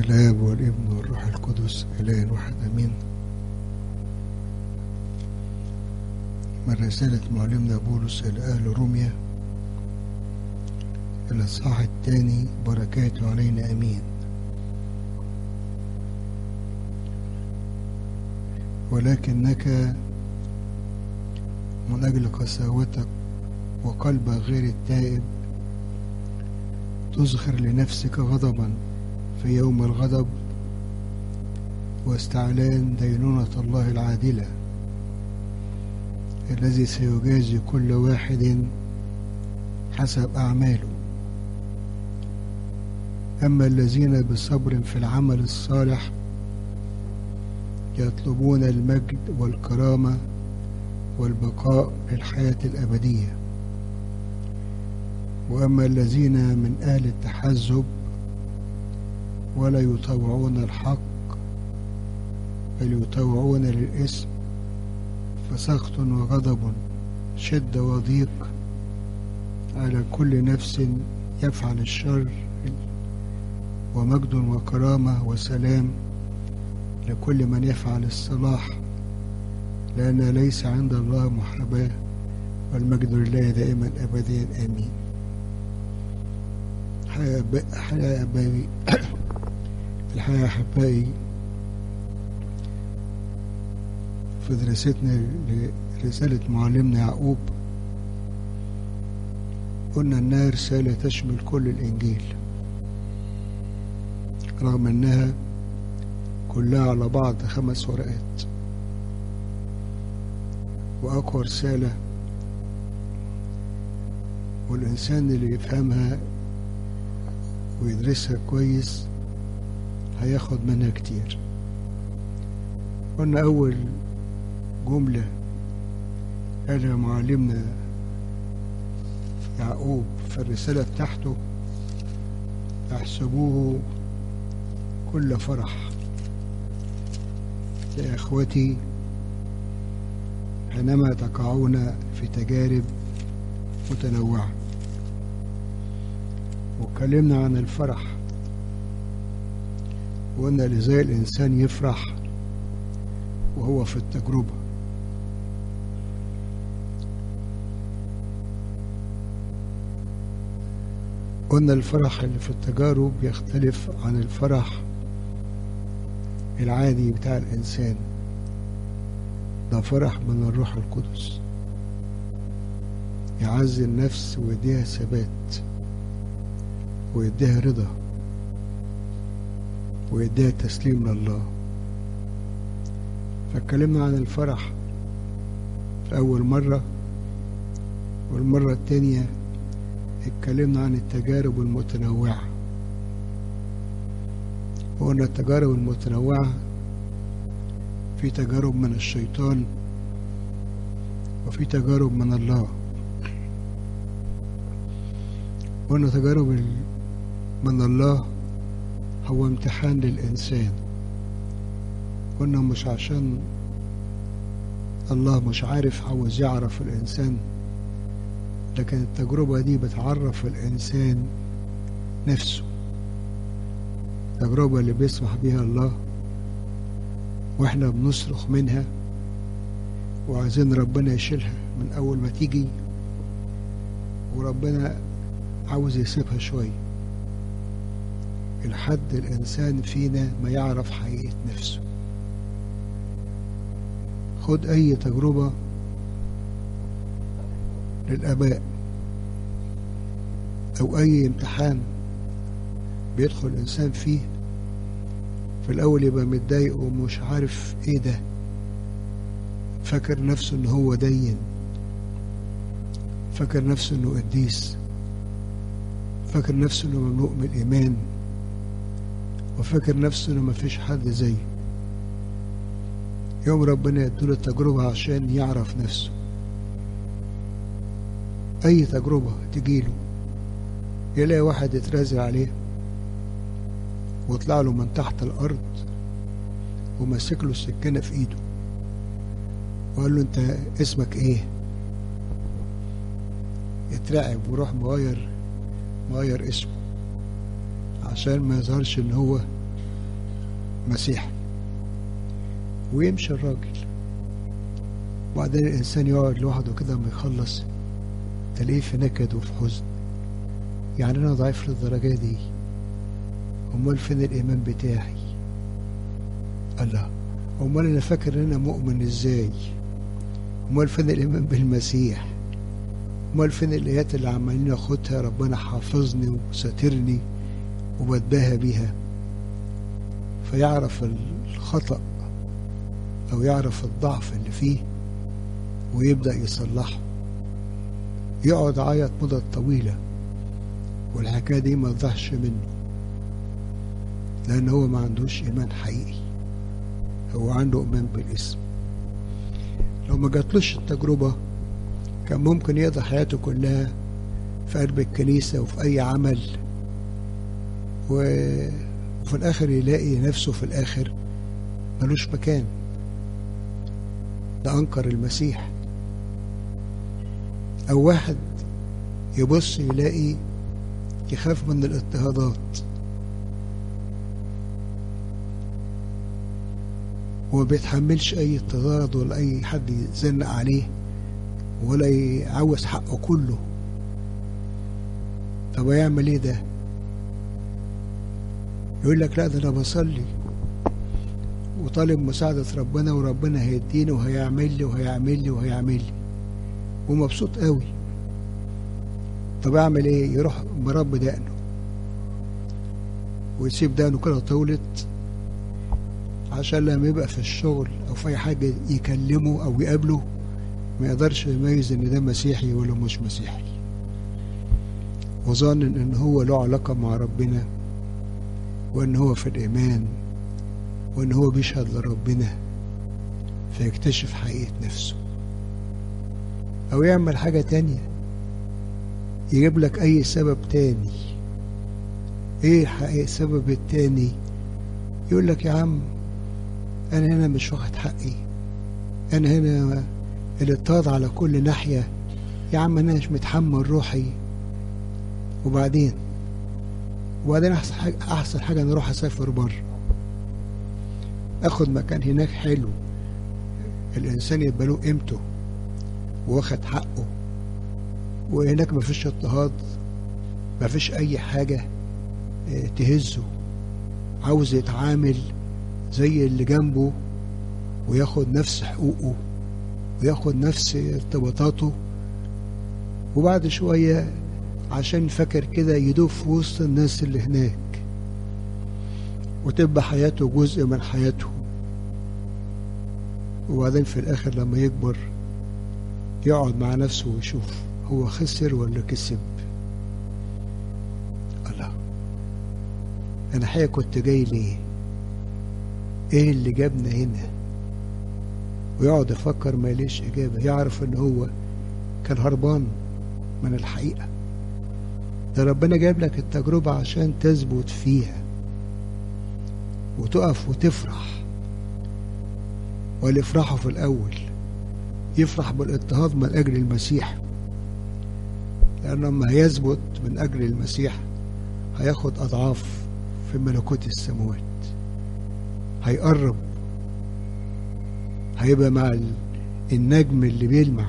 الآب والابن والروح القدس إله واحد أمين. من رسالة معلمنا بولس إلى أهل روميا الإصحاح الثاني، بركاته علينا أمين. ولكنك من أجل قساوتك وقلبك غير التائب تزخر لنفسك غضبا في يوم الغضب واستعلان دينونة الله العادلة الذي سيجازي كل واحد حسب أعماله. أما الذين بصبر في العمل الصالح يطلبون المجد والكرامة والبقاء للحياة الأبدية. وأما الذين من أهل التحزب ولا يطوعون الحق بل يطوعون للإثم فسخط وغضب شدة وضيق على كل نفس يفعل الشر ومجد وكرامة وسلام لكل من يفعل الصلاح، لأن ليس عند الله محاباة والمجد لله دائما أبديا آمين. الحقيقة أحبائي، في دراستنا لرسالة معلمنا يعقوب قلنا إنها رسالة تشمل كل الإنجيل، رغم إنها كلها على بعض 5 ورقات، وأقوى رسالة، والإنسان اللي يفهمها ويدرسها كويس هياخد منها كتير. قلنا أول جملة قالها معلمنا يعقوب في الرسالة بتاعته: احسبوه كل فرح يا إخوتي حينما تقعون في تجارب متنوعة. واتكلمنا عن الفرح وقلنا لزي الإنسان يفرح وهو في التجربة. قلنا الفرح اللي في التجارب يختلف عن الفرح العادي بتاع الإنسان، ده فرح من الروح القدس يعزي النفس ويديها ثبات ويديها رضا ويديها تسليم لله. فاتكلمنا عن الفرح في أول مرة، والمرة التانية اتكلمنا عن التجارب المتنوعة. وقلنا التجارب المتنوعة في تجارب من الشيطان وفي تجارب من الله. قلنا تجارب من الله هو امتحان للإنسان. قلنا مش عشان الله مش عارف عاوز يعرف الإنسان، لكن التجربة دي بتعرف الإنسان نفسه. التجربة اللي بيسمح بيها الله واحنا بنصرخ منها وعايزين ربنا يشيلها من أول ما تيجي، وربنا عاوز يسيبها شوية لحد الإنسان فينا ما يعرف حقيقة نفسه. خد أي تجربة للآباء أو أي امتحان بيدخل الإنسان فيه، في الأول يبقى متضايق ومش عارف إيه ده، فاكر نفسه إنه هو دين، فاكر نفسه إنه قديس، فاكر نفسه إنه مملوء من الإيمان، وفاكر نفسه إنه مفيش حد زيه. يوم ربنا يدوله التجربة عشان يعرف نفسه. أي تجربة تجيله يلاقي واحد يترازل عليه ويطلع له من تحت الأرض وماسك له السكينة في إيده وقال له: أنت اسمك إيه؟ يترعب ويروح مغير اسمه عشان ما يظهرش إن هو مسيح، ويمشي الراجل. وبعدين الإنسان يقعد لوحده كده ما يخلص تلاقيه في نكد وفي حزن. يعني أنا ضعيف للدرجة دي؟ أمال فين الإيمان بتاعي؟ الله، أمال أنا فاكر إن أنا مؤمن إزاي؟ أمال فين الإيمان بالمسيح؟ أمال فين الآيات اللي عمالين أخدها ربنا حافظني وساترني وبتباهى بيها؟ فيعرف الخطأ أو يعرف الضعف اللي فيه ويبدأ يصلحه. يقعد عيط مدة طويلة والحكاية دي ما تضحش منه، لأن هو ما عندوش إيمان حقيقي، هو عنده إيمان بالاسم. لو ما جاتلوش التجربة كان ممكن يقضي حياته كلها في قلب الكنيسة وفي أي عمل، وفي الآخر يلاقي نفسه في الآخر ملوش مكان. ده أنكر المسيح. أو واحد يبص يلاقي يخاف من الاضطهادات وما بيتحملش أي اضطهاد ولا أي حد يزنق عليه ولا يعوز حقه كله. طب يعمل ايه ده؟ يقول لك لا، ده انا بصلي وطالب مساعدة ربنا وربنا هيديني وهيعمل لي وهيعمل لي وهيعمل لي ومبسوط قوي. طب اعمل ايه؟ يروح مربي دقنه ويسيب دقنه كده طولت عشان لما يبقى في الشغل او في اي حاجة يكلمه او يقابله ما يقدرش يميز ان ده مسيحي ولا مش مسيحي، وظن ان هو له علاقة مع ربنا وان هو في الايمان وان هو بيشهد لربنا، فيكتشف حقيقة نفسه. او يعمل حاجة تانية، يجيب لك اي سبب تاني. ايه الحقيقة السبب التاني؟ يقول لك يا عم انا هنا مش واخد حقي، انا هنا الاضطهاد على كل ناحية، يا عم انا مش متحمل روحي. وبعدين احسن حاجة نروح اسافر بره، اخد مكان هناك حلو، الانسان يبقى له قيمته واخد حقه، وهناك مفيش اضطهاد، مفيش اي حاجة تهزه، عاوز يتعامل زي اللي جنبه وياخد نفس حقوقه وياخد نفس ارتباطاته. وبعد شوية عشان فاكر كده يدوب في وسط الناس اللي هناك وتبقى حياته جزء من حياته. وبعدين في الآخر لما يكبر يقعد مع نفسه ويشوف هو خسر ولا كسب. الله، أنا حقيقة كنت جاي ليه؟ إيه اللي جابنا هنا؟ ويقعد يفكر ما ليش إجابة. يعرف إن هو كان هربان من الحقيقة. ده ربنا جاب لك التجربة عشان تثبت فيها وتقف وتفرح. واللي يفرحوا في الأول يفرح بالاضطهاد من أجل المسيح، لأنه لما هيثبت من أجل المسيح هياخد أضعاف في ملكوت السماوات، هيقرب، هيبقى مع النجم اللي بيلمع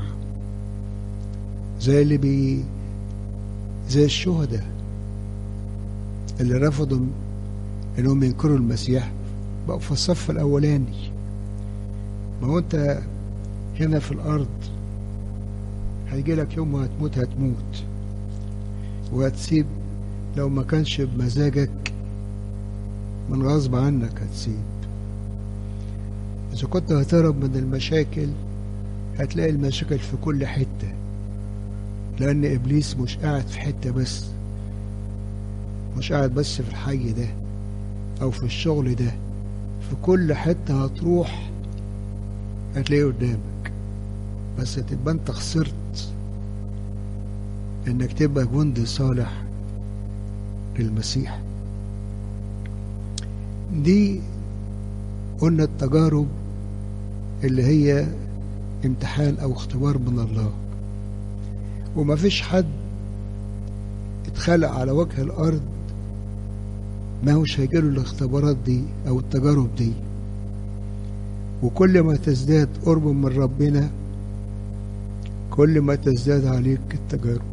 زي زي الشهداء اللي رفضوا انهم ينكروا المسيح بقوا في الصف الاولاني. ما هو انت هنا في الارض هيجي لك يوم هتموت وهتسيب، لو ما كانش بمزاجك من غصب عنك هتسيب. اذا كنت هتهرب من المشاكل هتلاقي المشاكل في كل حتة، لأن إبليس مش قاعد في حتة بس، مش قاعد بس في الحي ده أو في الشغل ده، في كل حتة هتروح هتلاقيه قدامك. بس تبقى أنت خسرت إنك تبقى جندي صالح للمسيح. دي قلنا التجارب اللي هي امتحان أو اختبار من الله. وما فيش حد اتخلق على وجه الأرض ما هوش هيجيله الاختبارات دي أو التجارب دي. وكل ما تزداد قرب من ربنا كل ما تزداد عليك التجارب.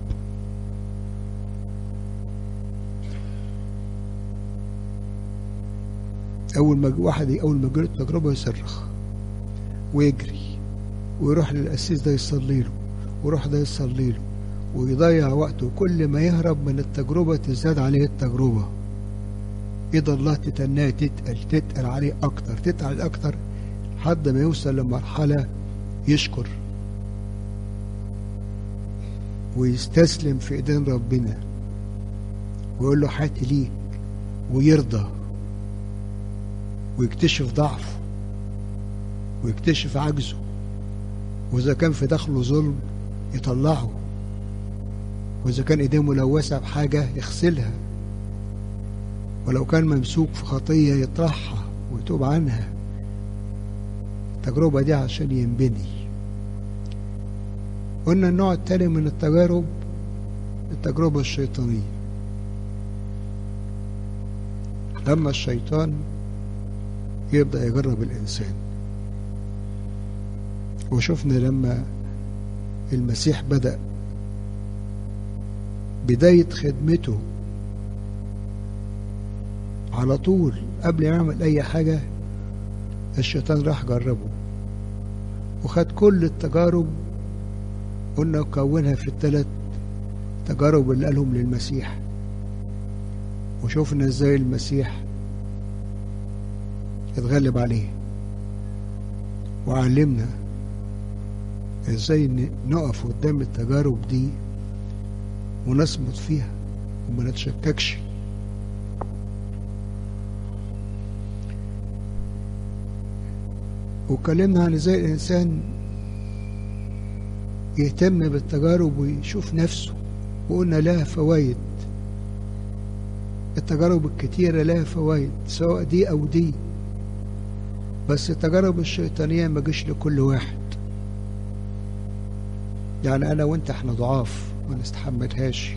أول ما يجيله التجربة يصرخ ويجري ويروح للقسيس ده يصلي له ويروح ده يصلي له ويضيع وقته. كل ما يهرب من التجربة تزداد عليه التجربة. إيد الله تتناه تتقل عليه أكتر تتقل أكتر لحد ما يوصل لمرحلة يشكر ويستسلم في إيدين ربنا ويقول له حياتي ليك ويرضى ويكتشف ضعفه ويكتشف عجزه. وإذا كان في داخله ظلم يطلعه، وإذا كان إيديه ملوثة بحاجة يغسلها، ولو كان ممسوك في خطية يطرحها ويتوب عنها. التجربة دي عشان ينبني. قلنا النوع التاني من التجارب التجربة الشيطانية. لما الشيطان يبدأ يجرب الإنسان، وشفنا لما المسيح بدأ بداية خدمته على طول قبل ما يعمل أي حاجة الشيطان راح جربه وخد كل التجارب. قلنا وكونها في الثلاث تجارب اللي قالهم للمسيح، وشوفنا ازاي المسيح اتغلب عليه وعلمنا ازاي نقف قدام التجارب دي ونصمت فيها وما نتشككش. واتكلمنا عن ازاي الانسان يهتم بالتجارب ويشوف نفسه، وقلنا لها فوائد. التجارب الكتيرة لها فوائد سواء دي او دي، بس التجارب الشيطانية ما جيش لكل واحد. يعني انا وانت احنا ضعاف ما نستحملهاش،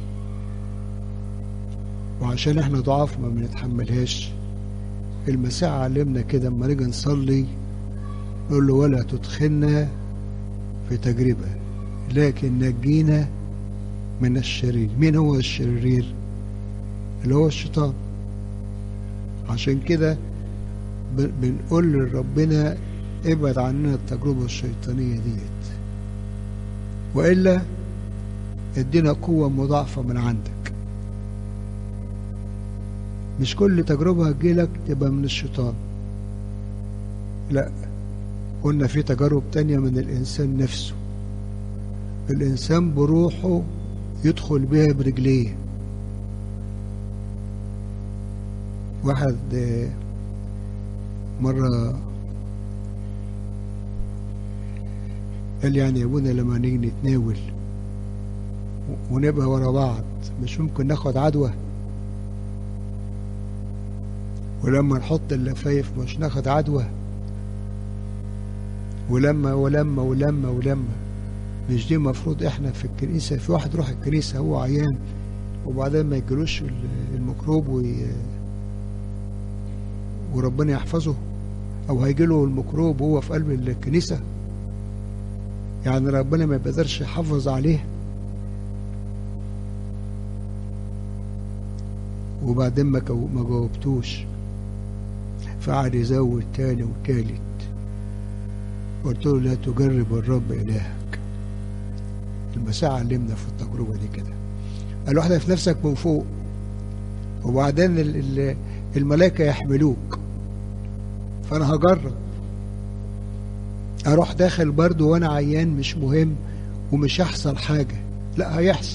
وعشان احنا ضعاف ما بنتحملهاش المسيح علمنا كده اما نيجي نصلي نقول له ولا تدخلنا في تجربة لكن نجينا من الشرير. مين هو الشرير؟ اللي هو الشيطان. عشان كده بنقول لربنا ابعد عننا التجربة الشيطانية ديت، وإلا ادينا قوة مضاعفة من عندك. مش كل تجربة هتجيلك تبقى من الشيطان، لا. قلنا في تجارب تانية من الإنسان نفسه، الإنسان بروحه يدخل بها برجليه. واحد مرة قال يعني يا ابونا لما نيجي نتناول ونبقى ورا بعض مش ممكن ناخد عدوى؟ ولما نحط اللفايف مش ناخد عدوى؟ ولما مش دي مفروض احنا في الكنيسة؟ في واحد يروح الكنيسة هو عيان وبعدين ما يجيلوش الميكروب وربنا يحفظه، او هيجيله الميكروب وهو في قلب الكنيسة؟ يعني ربنا ما بيقدرش يحافظ عليه؟ وبعدين ما جاوبتوش، فقعد يزود تاني وتالت. قلت له لا تجرب الرب إلهك. المسيح علمنا في التجربة دي كده، قال واحدة في نفسك من فوق وبعدين الملائكة يحملوك. فأنا هجرب أروح داخل برضو وأنا عيان مش مهم ومش هيحصل حاجة؟ لا، هيحصل،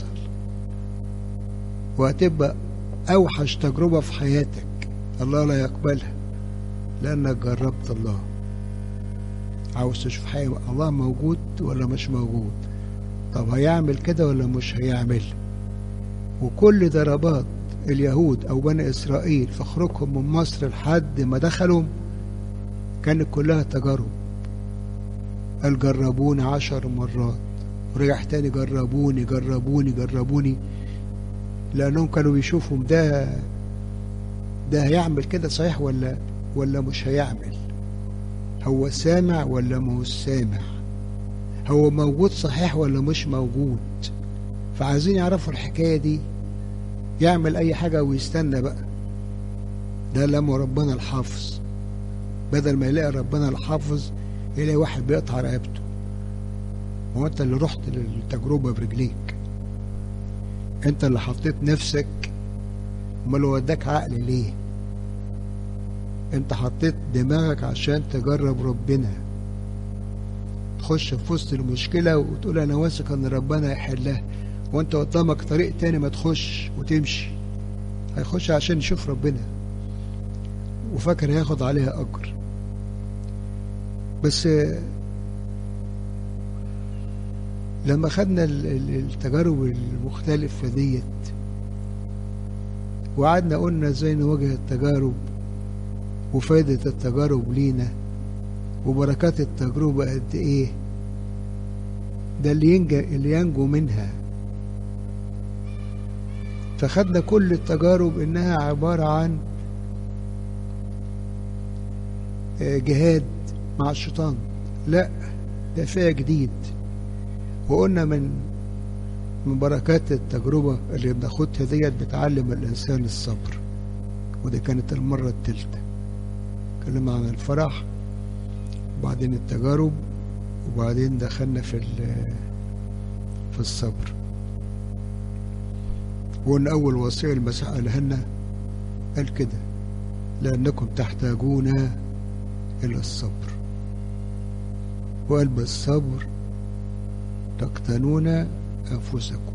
وهتبقى أوحش تجربة في حياتك الله لا يقبلها لأنك جربت الله. عاوز تشوف حاجة الله موجود ولا مش موجود؟ طب هيعمل كده ولا مش هيعمل؟ وكل ضربات اليهود أو بني إسرائيل في خروجهم من مصر لحد ما دخلوا كانت كلها تجارب. قال جربوني 10 مرات، ورجع تاني جربوني، لأنهم كانوا بيشوفوا ده هيعمل كده صحيح ولا مش هيعمل؟ هو سامع ولا مش سامع؟ هو موجود صحيح ولا مش موجود؟ فعايزين يعرفوا الحكاية دي. يعمل أي حاجة ويستنى بقى. ده لما ربنا الحافظ، بدل ما يلاقي ربنا الحافظ يلاقي واحد بيقطع رقبته. هو أنت اللي رحت للتجربة برجليك، أنت اللي حطيت نفسك. أمال هو اداك عقل ليه؟ أنت حطيت دماغك عشان تجرب ربنا، تخش في وسط المشكلة وتقول أنا واثق إن ربنا يحلها، وأنت قدامك طريق تاني ما تخش وتمشي. هيخش عشان يشوف ربنا وفاكر هياخد عليها أجر. بس لما خدنا التجارب المختلفة ديت وقعدنا قلنا ازاي نواجه التجارب وفائدة التجارب لينا وبركات التجربة قد ايه، ده اللي ينجو منها. فخدنا كل التجارب انها عبارة عن جهاد مع الشيطان. لا، ده فيها جديد. وقلنا من بركات التجربة اللي بناخدها ديت بتعلم الإنسان الصبر، ودي كانت المرة الثالثة. اتكلمنا عن الفرح وبعدين التجارب وبعدين دخلنا في الصبر. وقلنا أول وصية المسيح قالها لنا قال كده: لأنكم تحتاجون إلى الصبر، وقال بالصبر تقتنون أنفسكم.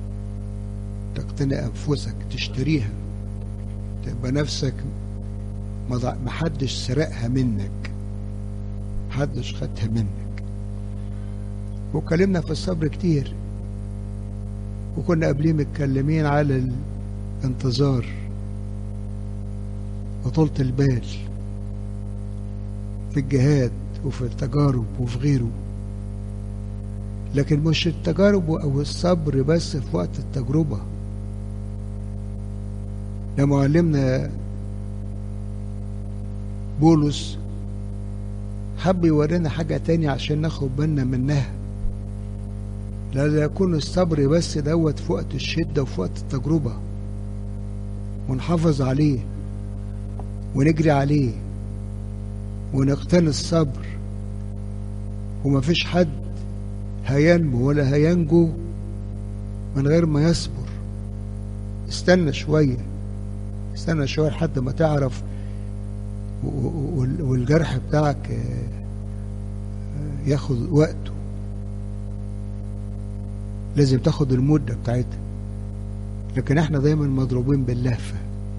تقتني أنفسك، تشتريها، تبقى نفسك محدش سرقها منك، محدش خدها منك. وكلمنا في الصبر كتير، وكنا قبليه متكلمين على الانتظار وطولة البال في الجهاد وفي التجارب وفي غيره. لكن مش التجارب أو الصبر بس في وقت التجربة. يا معلمنا بولس حب يورينا حاجة تانية عشان ناخد بالنا منها. لا يكون الصبر بس دوت في وقت الشدة وفي وقت التجربة، ونحافظ عليه ونجري عليه ونقتني الصبر. ومفيش حد هينمو ولا هينجو من غير ما يصبر. استنى شوية، استنى شوية لحد ما تعرف والجرح بتاعك ياخد وقته. لازم تاخد المدة بتاعتها. لكن احنا دايما مضروبين باللهفة.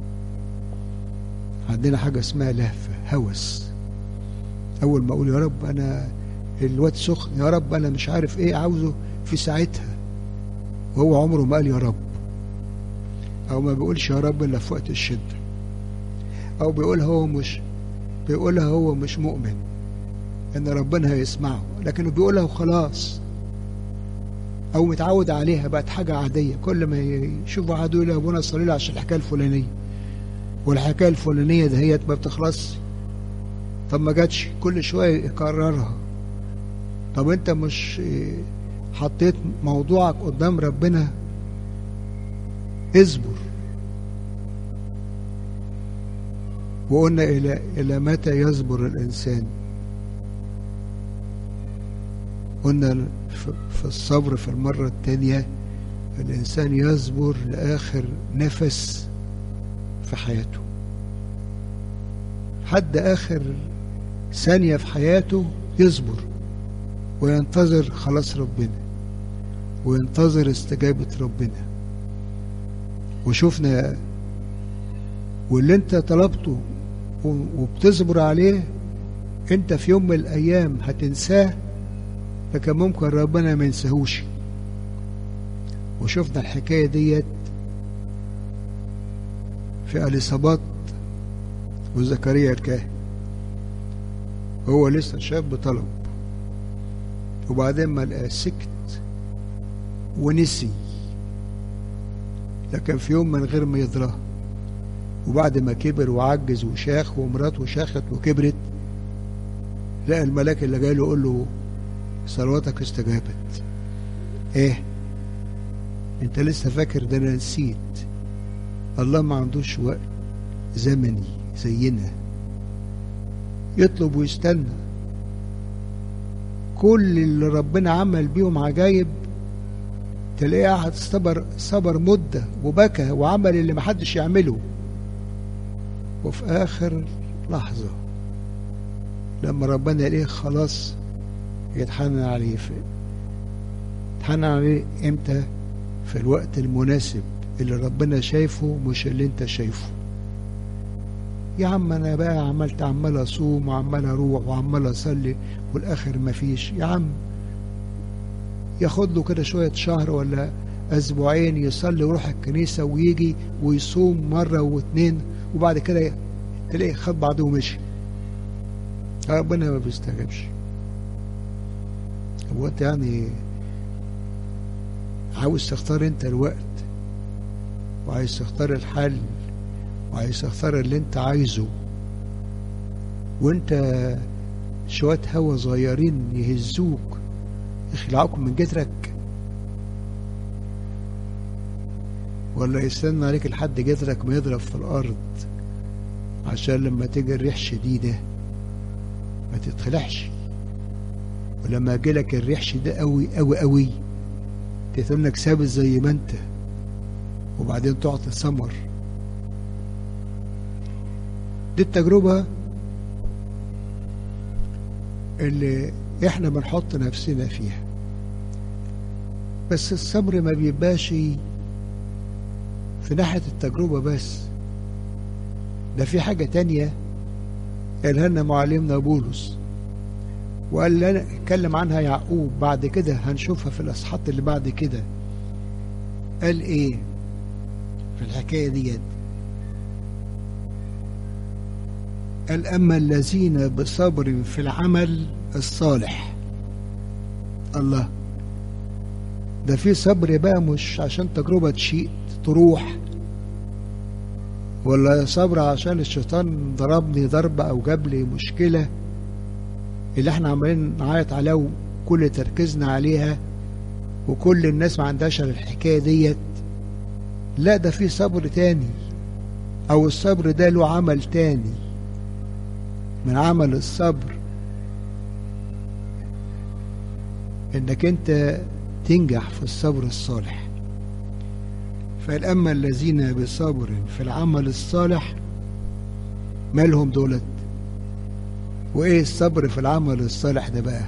عندنا حاجة اسمها لهفة، هوس. اول ما اقول يا رب انا الواد سخن، يا رب انا مش عارف ايه عاوزه في ساعتها، وهو عمره ما قال يا رب، او ما بيقولش يا رب الا في وقت الشدة، او بيقولها هو مش مؤمن ان ربنا هيسمعه، لكنه بيقولها وخلاص، او متعود عليها، بقت حاجة عادية. كل ما يشوف عدو يقول ابونا صلي لي عشان الحكاية الفلانية، والحكاية الفلانية دهيت ما بتخلصش. طب ما جاتش، كل شوية يكررها. طب انت مش حطيت موضوعك قدام ربنا؟ اصبر. وقلنا الى متى يصبر الانسان؟ قلنا في الصبر في المرة الثانية الانسان يصبر لاخر نفس في حياته، حد اخر ثانية في حياته يصبر وينتظر خلاص ربنا وينتظر استجابة ربنا. وشوفنا واللي انت طلبته وبتصبر عليه انت في يوم من الايام هتنساه، لكن ممكن ربنا ما ينساهوش. وشوفنا الحكاية ديت في اليصابات وزكريا الكاهن. هو لسه شاب طلب، وبعدين ما لقى سكت ونسي. لكن في يوم من غير ما يدراه وبعد ما كبر وعجز وشاخ ومراته شاخت وكبرت، لقى الملاك اللي جاي له يقول له صلواتك استجابت. ايه انت لسه فاكر؟ ده انا نسيت. الله ما عندوش وقت زمني زينا، يطلب ويستنى. كل اللي ربنا عمل بيهم عجايب تلاقيه قاعد صبر مدة وبكى وعمل اللي محدش يعمله، وفي آخر لحظة لما ربنا يلاقيه خلاص يتحنن عليه. يتحنن عليه امتى؟ في الوقت المناسب اللي ربنا شايفه مش اللي انت شايفه. يا عم انا بقى عمال اصوم وعمال اروح وعمال اصلي والاخر مفيش. يا عم ياخد له كده شوية شهر ولا اسبوعين يصلي ويروح الكنيسة ويجي ويصوم مرة واتنين، وبعد كده تلاقيه خد بعضه ومشي. ربنا ما بيستجابش. هو انت يعني عاوز تختار انت الوقت، وعايز تختار الحل، وعايز تختار اللي انت عايزه، وانت شوية هوا صغيرين يهزوك يخلعوك من جذرك، ولا يستنى عليك لحد جذرك ما يضرب في الارض عشان لما تيجي الريح شديدة ما تتخلعش، ولما يجيلك الريح شديدة قوي قوي قوي تتنك ثابت زي ما انت، وبعدين تعطي ثمر. دي التجربة اللي احنا بنحط نفسنا فيها. بس الصبر ما بيبقاش في ناحية التجربة بس، ده في حاجة تانية قالها لنا معلمنا بولس، وقال لنا اتكلم عنها يعقوب بعد كده، هنشوفها في الأصحاح اللي بعد كده. قال ايه في الحكاية ديت؟ قال أما الذين بصبر في العمل الصالح. الله، ده في صبر بقى مش عشان تجربة شيء تروح، ولا صبر عشان الشيطان ضربني ضربة أو جاب لي مشكلة اللي احنا عمالين نعيط عليها وكل تركيزنا عليها وكل الناس ما عندهاش الحكاية ديت. لا، ده في صبر تاني، أو الصبر ده له عمل تاني من عمل الصبر، انك انت تنجح في الصبر الصالح. فالأما الذين بصبر في العمل الصالح، مالهم دولت؟ وايه الصبر في العمل الصالح ده بقى؟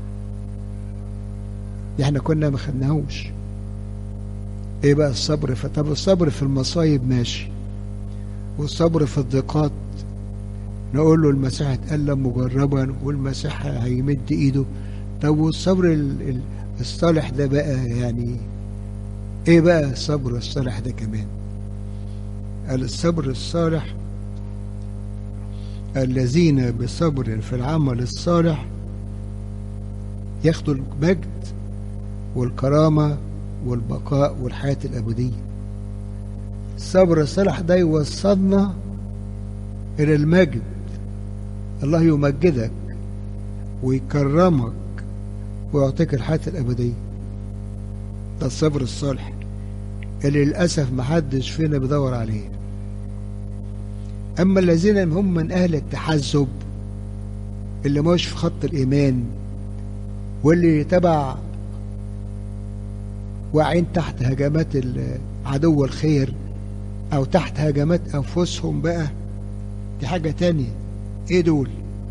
احنا كنا ما خدناهوش. ايه بقى الصبر؟ طب الصبر في المصايب ماشي، والصبر في الضيقات نقول له المسيح اتألم مجربا والمسيح هيمد ايده. طب والصبر الصالح ده بقى يعني ايه بقى الصبر الصالح ده كمان؟ قال الصبر الصالح الذين بصبر في العمل الصالح ياخدوا المجد والكرامة والبقاء والحياة الأبدية. الصبر الصالح ده يوصلنا إلى المجد، الله يمجدك ويكرمك ويعطيك الحياة الأبدية. ده الصبر الصالح اللي للأسف محدش فينا بيدور عليه. أما الذين هم من أهل التحزب اللي مش في خط الإيمان، واللي تبع واقعين تحت هجمات عدو الخير أو تحت هجمات أنفسهم بقى، دي حاجة تانية. إيه دول؟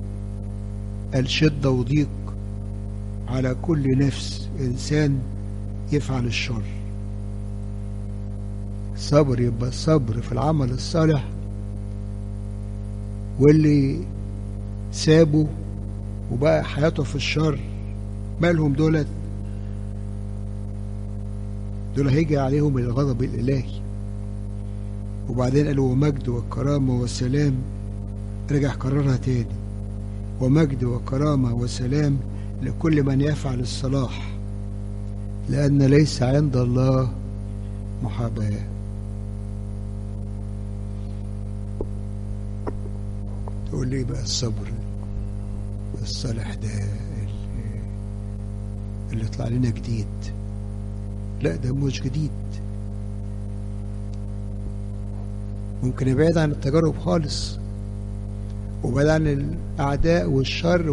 الشدة وضيق على كل نفس إنسان يفعل الشر. صبر يبقى الصبر في العمل الصالح، واللي سابوا وبقى حياته في الشر مالهم دولت؟ دول هيجي عليهم الغضب الإلهي. وبعدين قالوا ومجد والكرامة والسلام، رجع كررها تاني، ومجد وكرامة وسلام لكل من يفعل الصلاح، لأن ليس عند الله محاباة. تقول لي بقى الصبر الصالح ده اللي يطلع لنا جديد؟ لا، ده مش جديد. ممكن يبعد عن التجارب خالص وبعد عن الأعداء والشر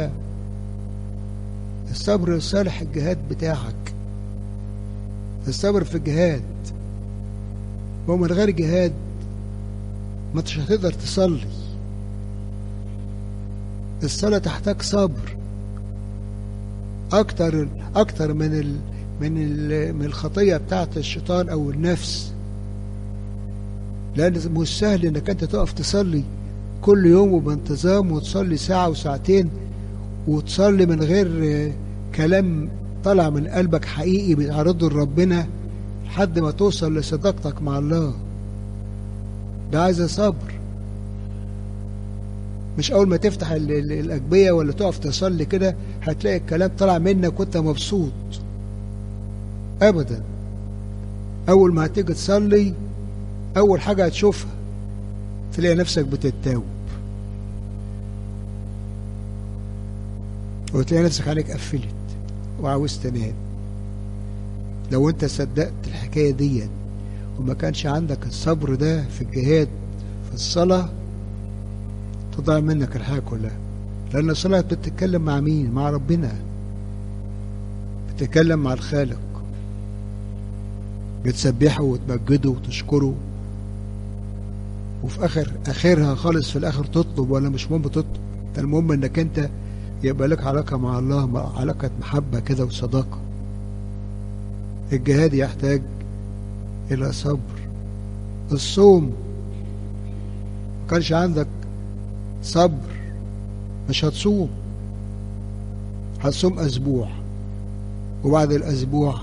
الصبر الصالح الجهاد بتاعك. الصبر في الجهاد، ومن غير جهاد ما مش هتقدر تصلي. الصلاة تحتاج صبر أكتر من الخطية بتاعت الشيطان أو النفس، لأن مش سهل إنك أنت تقف تصلي كل يوم وبانتظام، وتصلي ساعة وساعتين، وتصلي من غير كلام طلع من قلبك حقيقي بتعرضه لربنا لحد ما توصل لصداقتك مع الله. ده عايز صبر. مش أول ما تفتح الأجبية ولا تقف تصلي كده هتلاقي الكلام طلع منك وأنت مبسوط أبدا. أول ما هتيجي تصلي أول حاجة هتشوفها تلاقي نفسك بتتاوب، وتلاقي نفسك عليك قفلت وعاوز تنام. لو أنت صدقت الحكاية دي وما كانش عندك الصبر ده في الجهاد في الصلاة تضيع منك الحياة كلها. لأن الصلاة بتتكلم مع مين؟ مع ربنا، بتتكلم مع الخالق، بتسبحه وتمجده وتشكره، وفي آخرها خالص في الآخر تطلب، ولا مش مهم تطلب، المهم إنك أنت يبقى لك علاقة مع الله، علاقة محبة كده وصداقة. الجهاد يحتاج إلى صبر. الصوم ما كانش عندك صبر مش هتصوم. هتصوم أسبوع، وبعد الأسبوع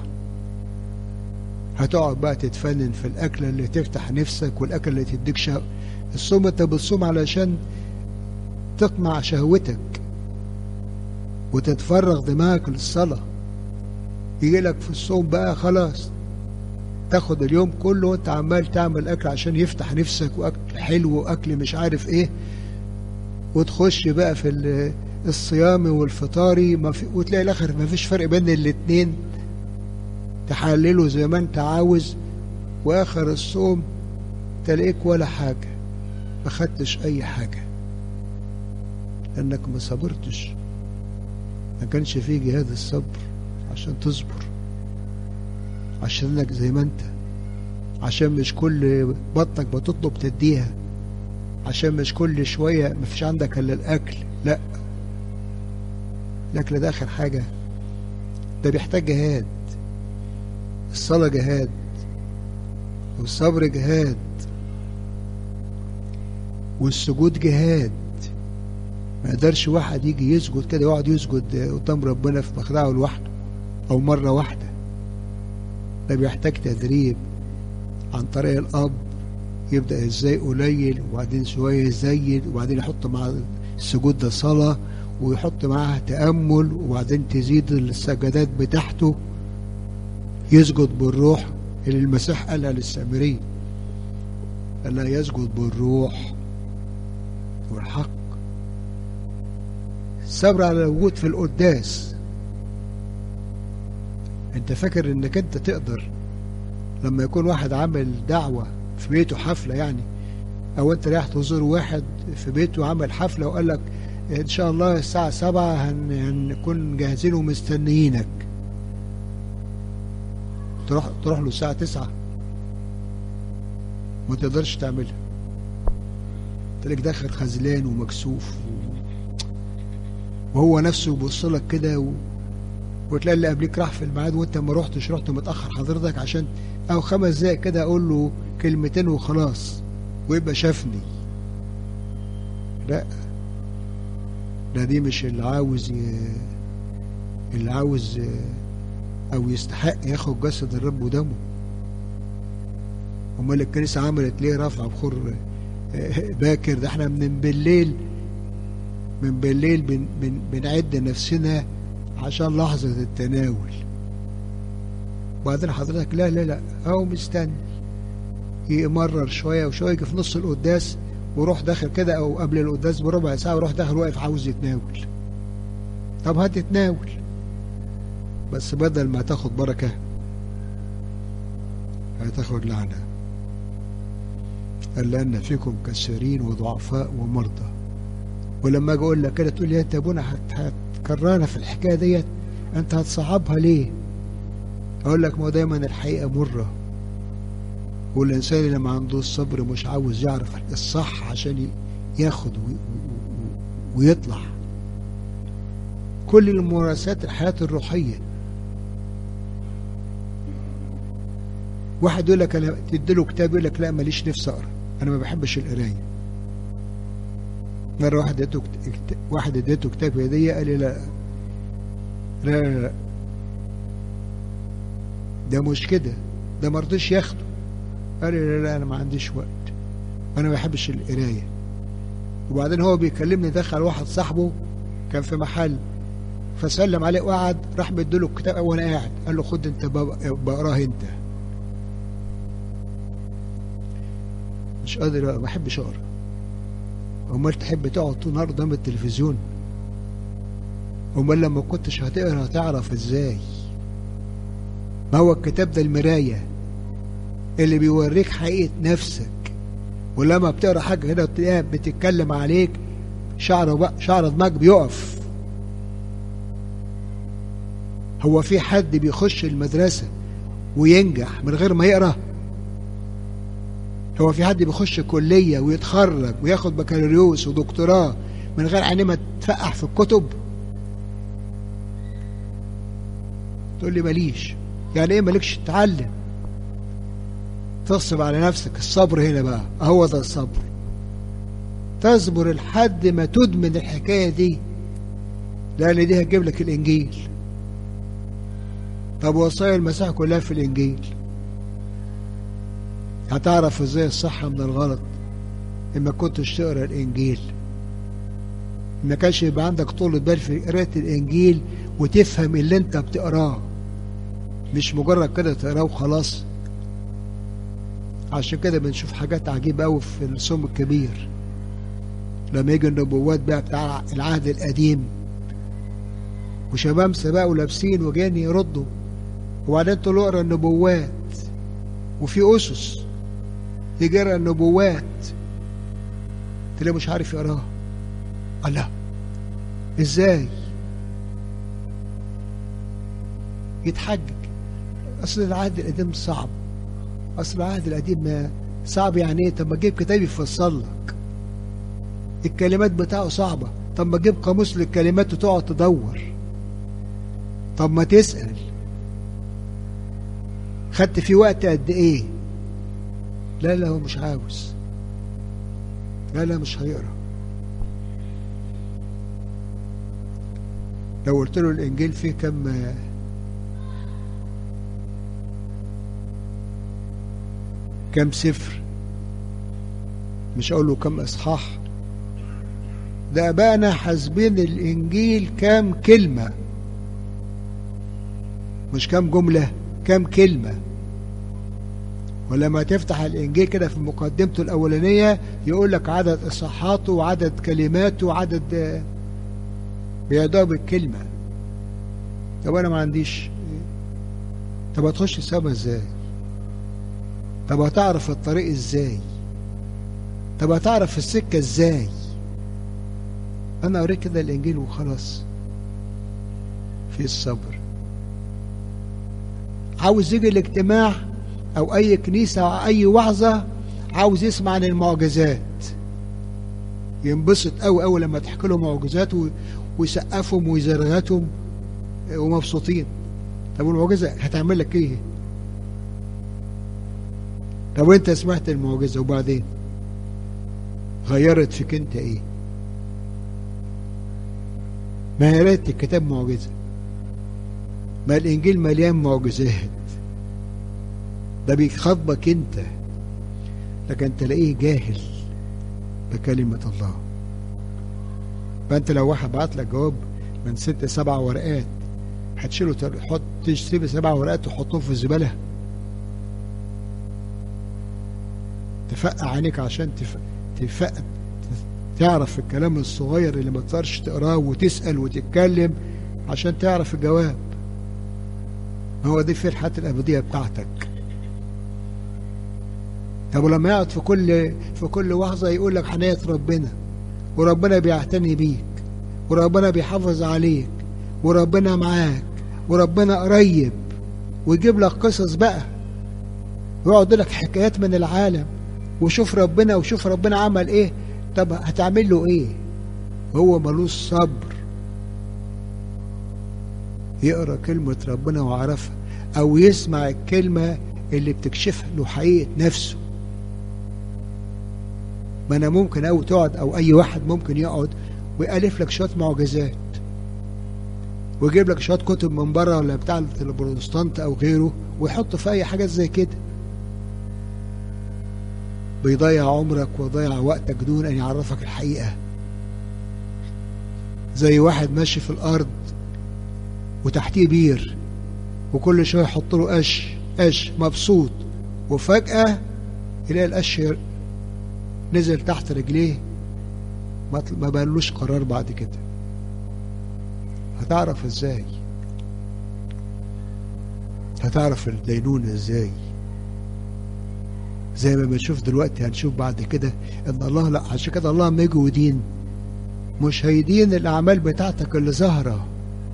هتقعد بقى تتفنن في الأكلة اللي تفتح نفسك والأكلة اللي تديك شهوة. الصوم أنت بتصوم علشان تقمع شهوتك وتتفرغ دماغك للصلاة. يجي لك في الصوم بقى خلاص تاخد اليوم كله وانت عمال تعمل أكل عشان يفتح نفسك، وأكل حلو وأكل مش عارف إيه، وتخش بقى في الصيام والفطاري وتلاقي الآخر ما فيش فرق بين الاتنين، تحلله زي ما انت عاوز، وآخر الصوم تلاقيك ولا حاجة، ما خدتش أي حاجة، لأنك ما صبرتش. ما كانش فيه جهاد الصبر عشان تصبر، عشان انك زي ما انت، عشان مش كل بطنك بتطلب تديها، عشان مش كل شوية ما فيش عندك الا الأكل. لا، الأكل ده آخر حاجة، ده بيحتاج جهاد. الصلاة جهاد، والصبر جهاد، والسجود جهاد. ما يقدرش واحد يجي يسجد كده يقعد يسجد قدام ربنا في مخدعه لوحده أو مرة واحدة. ده بيحتاج تدريب عن طريق الأب، يبدأ ازاي قليل وبعدين شوية يزيد، وبعدين يحط مع السجود ده صلاة، ويحط معاها تأمل، وبعدين تزيد السجدات بتاعته. يسجد بالروح اللي المسيح قالها للسامري، قال لا يسجد بالروح والحق. الصبر على الوجود في القداس. انت فاكر انك انت تقدر لما يكون واحد عامل دعوة في بيته حفلة يعني، او انت رايح تزور واحد في بيته عمل حفلة وقال لك ان شاء الله الساعة 7 هنكون جاهزين ومستنيينك، تروح له الساعة 9 ما تقدرش تعملها، تلاقيك داخل خزلان ومكسوف، وهو نفسه يبص لك كده، وتلاقي اللي قبليك راح في الميعاد وانت ما رحتش، رحت متأخر حضرتك عشان او 5 دقايق كده اقول له كلمتين وخلاص ويبقى شافني. لا، دي مش اللي عاوز او يستحق ياخد جسد الرب ودمه. امال الكنيسة عملت ليه رفع بخور باكر؟ ده احنا من بالليل بنعد نفسنا عشان لحظة التناول. وبعدين حضرتك لا اهو مستني يمرر شوية وشوية، يجي في نص القداس وروح داخل كده او قبل القداس بربع ساعه وروح داخل واقف عاوز يتناول. طب هتتناول، بس بدل ما تاخد بركه هتاخد لعنه. قال لأن فيكم كثيرين وضعفاء ومرضى. ولما اجي اقول لك كده تقول لي انت يا ابونا هتكررنا في الحكايه ديت، انت هتصعبها ليه؟ اقول لك ما هو دايما الحقيقه مره، والانسان اللي ما عندوش صبر مش عاوز يعرف الصح عشان ياخد ويطلع. كل الممارسات الحياه الروحيه، واحد يقول لك انا تديله كتاب يقول لك لا ماليش نفسي اقرا، انا ما بحبش القرايه. مره واحد اديته كتاب هديه قال لي لا لا لا, لا. ده مش كده، ده ما رضيش ياخده. قال لي لا لا انا ما عنديش وقت، انا ما بحبش القرايه. وبعدين هو بيكلمني، دخل واحد صاحبه كان في محل فسلم عليه وقعد، راح مديله الكتاب وانا قاعد، قال له خد انت بقراه انت. مش قادر، ما بحبش اقرا. امال تحب تقعد طول النهار قدام التلفزيون؟ امال لما كنتش هتقرا هتعرف ازاي؟ ما هو الكتاب ده المرايه اللي بيوريك حقيقه نفسك. ولما بتقرا حاجه كده وتلاقيها بتتكلم عليك شعر دماغك بيقف. هو في حد بيخش المدرسه وينجح من غير ما يقرا؟ هو في حد بيخش كليه ويتخرج وياخد بكالوريوس ودكتوراه من غير عينيه ما تفقح في الكتب؟ تقول لي ماليش. يعني ايه مالكش؟ تتعلم، تصبر على نفسك. الصبر هنا بقى هو ده الصبر. تصبر لحد ما تدمن الحكايه دي، لان دي هتجيب لك الانجيل. طب وصايا المسيح كلها في الانجيل. هتعرف ازاي الصح من الغلط اما كنتش تقرا الانجيل؟ ما كانش يبقى عندك طولة بال في قراءة الانجيل وتفهم اللي انت بتقراه، مش مجرد كده تقراه وخلاص. عشان كده بنشوف حاجات عجيبة قوي في الصوم الكبير، لما يجي النبوات بقى بتاع العهد القديم وشبامسة بقى ولابسين وجايين يردوا، وبعدين طلعوا يقرا النبوات وفي أسس يجي يقرا النبوات تلاقيه مش عارف يقراها. الله، ازاي؟ يتحجج، اصل العهد القديم صعب، اصل العهد القديم صعب. يعني ايه؟ طب ما تجيب كتاب يفسر لك. الكلمات بتاعه صعبه، طب ما تجيب قاموس للكلمات وتقعد تدور. طب ما تسأل خدت فيه وقت قد ايه؟ لا لا هو مش عاوز، لا لا مش هيقرا. لو قلت له الانجيل فيه كم سفر، مش اقول له كم اصحاح، ده ابانا حاسبين الانجيل كم كلمه، مش كم جمله، كم كلمه. ولما تفتح الانجيل كده في مقدمته الاولانيه يقول لك عدد اصحاحاته وعدد كلماته وعدد، بيدعوا بالكلمه. طب انا ما عنديش. طب هتخش السما ازاي؟ طب هتعرف الطريق ازاي؟ طب هتعرف السكه ازاي؟ انا قريت كده الانجيل وخلاص. في الصبر. عاوز يجي الاجتماع او اي كنيسه او اي وعظه عاوز يسمع عن المعجزات، ينبسط قوي قوي لما تحكي له معجزات ويسقفهم ويزرغتهم ومبسوطين. طب المعجزه هتعمل لك ايه؟ طب انت سمعت المعجزه وبعدين غيرت فيك انت ايه؟ ما يا ريت الكتاب معجزه، ما الانجيل مليان معجزات، ده بيخاطبك انت، لكن تلاقيه جاهل بكلمه الله. فانت لو واحد بعت لك جواب من 6 7 ورقات هتشيله تسيب 7 ورقات وتحطهم في الزباله؟ تفقع عينيك عشان تعرف الكلام الصغير اللي ما تقدرش تقراه وتسأل وتتكلم عشان تعرف الجواب. هو دي في الحياة الأبدية بتاعتك. طب ولما يقعد في كل لحظة يقول لك حنية ربنا، وربنا بيعتني بيك، وربنا بيحافظ عليك، وربنا معاك، وربنا قريب، ويجيب لك قصص بقى، ويقعد لك حكايات من العالم، وشوف ربنا عمل ايه. طب هتعمل له ايه؟ هو ملوش صبر يقرأ كلمة ربنا وعرفها، او يسمع الكلمة اللي بتكشف له حقيقة نفسه. ما انا ممكن او تقعد، او اي واحد ممكن يقعد ويألف لك شوية معجزات، ويجيب لك شوية كتب من بره ولا بتاع البروتستانت او غيره، ويحط في اي حاجات زي كده. بيضيع عمرك ويضيع وقتك دون ان يعرفك الحقيقة. زي واحد ماشي في الارض وتحتيه بير، وكل شوية يحط له قش مبسوط، وفجأة يلاقي القش نزل تحت رجليه، ما بقالوش قرار بعد كده. هتعرف ازاي؟ هتعرف الدينونة ازاي؟ زي ما بنشوف دلوقتي هنشوف بعد كده ان الله، لا عشان كده الله لما يجي يدين مش هيدين الاعمال بتاعتك اللي ظاهره،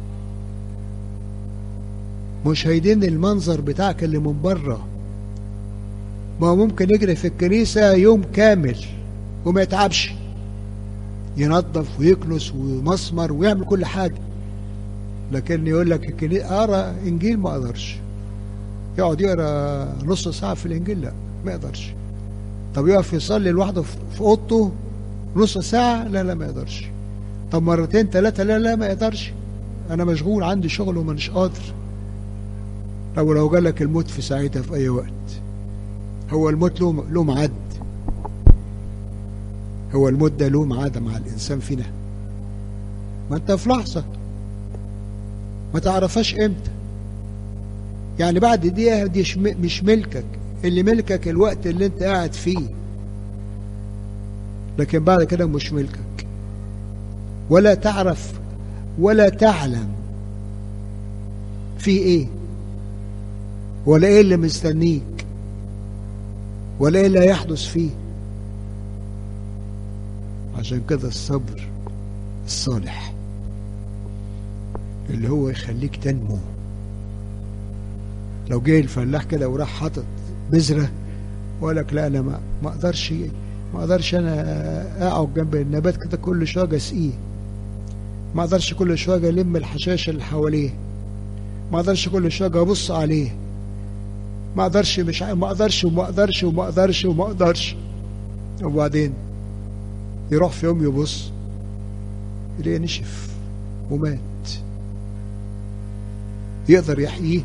مش هيدين المنظر بتاعك اللي من بره. ما هو ممكن يجري في الكنيسة يوم كامل وما يتعبش، ينظف ويكنس ومسمر ويعمل كل حاجة، لكن يقول لك الكنيسة اقرا انجيل ما اقدرش، يقعد يقرا نص ساعة في الانجيل، لا ما يقدرش. طب يقف يصلي لوحده في اوضته نص ساعة، لا ما يقدرش. طب مرتين ثلاثة، لا ما يقدرش، انا مشغول عندي شغل ومانيش قادر. طب لو جالك الموت في ساعتها في اي وقت، هو الموت له ميعاد؟ هو الموت ده له ميعاد مع الانسان فينا؟ ما انت في لحظة ما تعرفهاش امتى. يعني بعد دقيقة دي مش ملكك، اللي ملكك الوقت اللي انت قاعد فيه، لكن بعد كده مش ملكك، ولا تعرف ولا تعلم في ايه، ولا ايه اللي مستنيك، ولا ايه اللي هيحدث فيه. عشان كده الصبر الصالح اللي هو يخليك تنمو. لو جه الفلاح كده وراح حاطط بذرة وقال لك لا انا ما اقدرش انا اقعد جنب النبات كده كل شويه اسقيه، ما اقدرش كل شويه الم الحشائش اللي حواليه، ما اقدرش كل شويه ابص عليه، ما اقدرش وما اقدرش. وبعدين يروح في يوم يبص يلاقيه نشف ومات. يقدر يحييه؟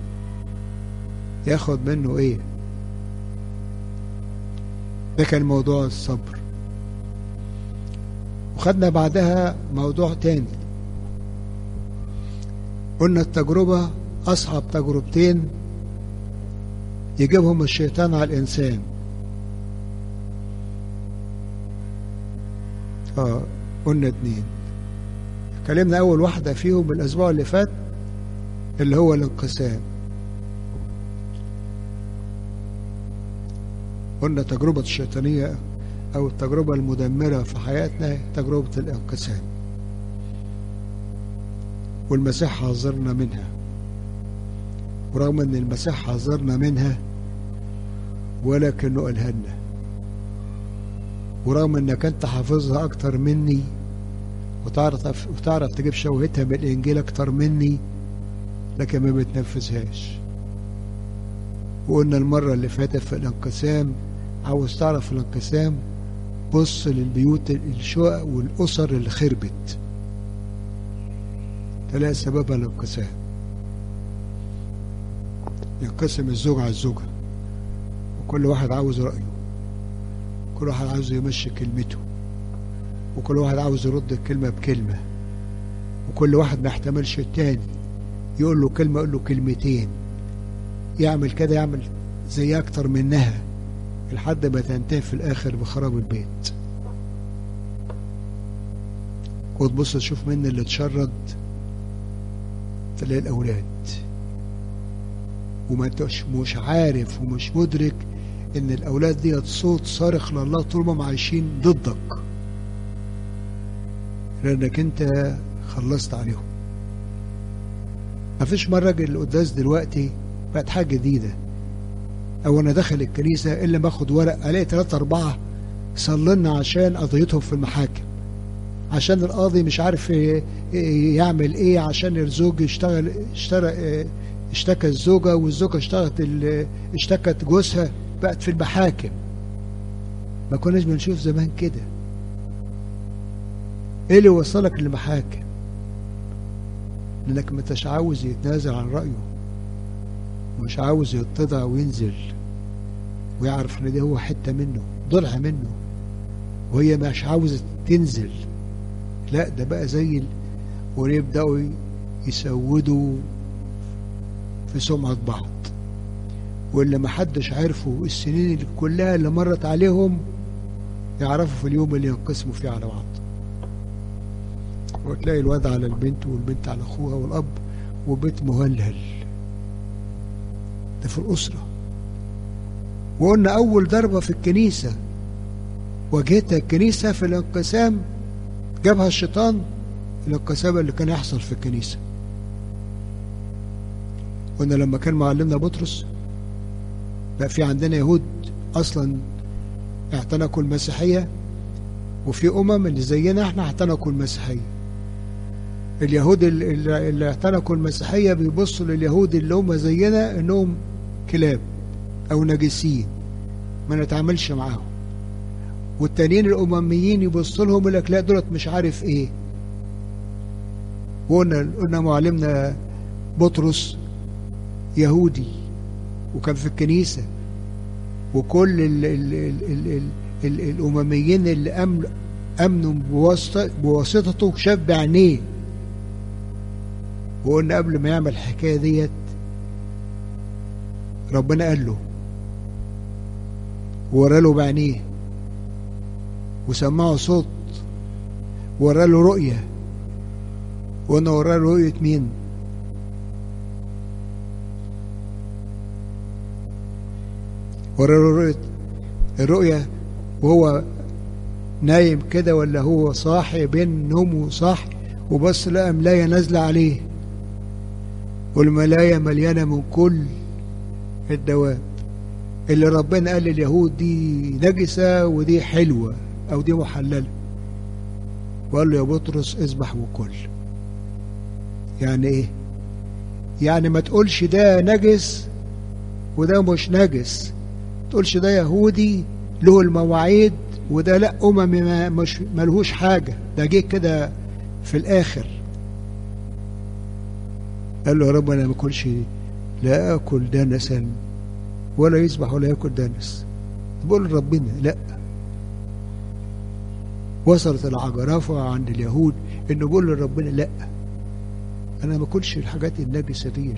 ياخد منه ايه؟ ده كان موضوع الصبر. وخدنا بعدها موضوع تاني، قلنا التجربة أصعب تجربتين يجيبهم الشيطان على الإنسان. قلنا 2. اتكلمنا أول واحدة فيهم الأسبوع اللي فات اللي هو الانقسام. قلنا تجربة الشيطانية أو التجربة المدمرة في حياتنا تجربة الانقسام، والمسيح حذرنا منها. ورغم أن المسيح حذرنا منها ولكنه قالها لنا، ورغم أنك أنت حافظها أكتر مني وتعرف تجيب شوهتها من الإنجيل أكتر مني، لكن ما بتنفذهاش. وقلنا المرة اللي فاتت في الانقسام، عاوز تعرف الانقسام بص للبيوت الشقق والأسر اللي خربت، تلاقي سببها الانقسام. ينقسم الزوج على الزوجة، وكل واحد عاوز رأيه، كل واحد عاوز يمشي كلمته، وكل واحد عاوز يرد الكلمة بكلمة، وكل واحد ما يحتملش التاني، يقول له كلمة يقول له كلمتين، يعمل كده يعمل زي أكتر منها، لحد ما تنتهي في الآخر بخراب البيت. وتبص تشوف مين اللي اتشرد، تلاقي الأولاد، وما انتش مش عارف ومش مدرك ان الأولاد دي صوت صارخ لله طول ما هم عايشين ضدك، لأنك انت خلصت عليهم. مفيش مرة اجي القداس دلوقتي بقت حاجة جديدة، او انا داخل الكنيسة الا باخد ورق الاقي 3 4 صلنا عشان قضيتهم في المحاكم، عشان القاضي مش عارف يعمل ايه، عشان الزوج اشتكى الزوجة، والزوجة اشتكت جوزها، بقت في المحاكم. ما كناش بنشوف زمان كده. ايه اللي وصلك للمحاكم؟ لانك ما انتش عاوز يتنازل عن رأيه، مش عاوز يتضع وينزل ويعرف ان ده هو حتة منه، ضلع منه، وهي مش عاوزة تنزل. لا ده بقى زي ويبدأوا يسودوا في سمعة بعض، واللي ما حدش عرفه السنين اللي كلها اللي مرت عليهم يعرفوا في اليوم اللي ينقسموا فيه على بعض. وتلاقي الواد على البنت والبنت على اخوها والاب، وبيت مهلهل. ده في الأسرة. وقلنا أول ضربة في الكنيسة واجهتها الكنيسة في الانقسام جابها الشيطان، الانقسام اللي كان يحصل في الكنيسة. قلنا لما كان معلمنا بطرس بقى في عندنا يهود أصلا اعتنقوا المسيحية، وفي اللي زينا احنا اعتنقوا المسيحية. اليهود اللي اعتنقوا المسيحية بيبصوا لليهود اللي هم زينا انهم كلاب او نجسين، ما نتعاملش معاهم. والتانيين الامميين يبصوا لهم يقول لك لا دولت مش عارف ايه. وقلنا معلمنا بطرس يهودي وكان في الكنيسة، وكل الامميين اللي امنوا بواسطته شاف بعينيه. وقلنا قبل ما يعمل الحكايه ديت ربنا قال له وورى له بعينيه وسمعه صوت وورى له رؤيه. وقلنا ورى له رؤيه مين؟ ورى له الرؤيه وهو نايم كده ولا هو صاحي بين نوم وصاحي، وبص لقى ملاية نازلة عليه، والملاية مليانة من كل الدواب اللي ربنا قال لليهود دي نجسة ودي حلوة أو دي محللة. وقال له يا بطرس اذبح وكل. يعني ايه؟ يعني ما تقولش ده نجس وده مش نجس، تقولش ده يهودي له المواعيد وده لا مش ملهوش حاجة، ده جه كده في الآخر. قال له يا رب أنا ما أكلش، لا أكل دنسا ولا يذبح ولا يأكل دنس. بقول لربنا لا. وصلت العجرافة عند اليهود إنه بقول لربنا لا، أنا ما أكلش الحاجات النجسة ديت.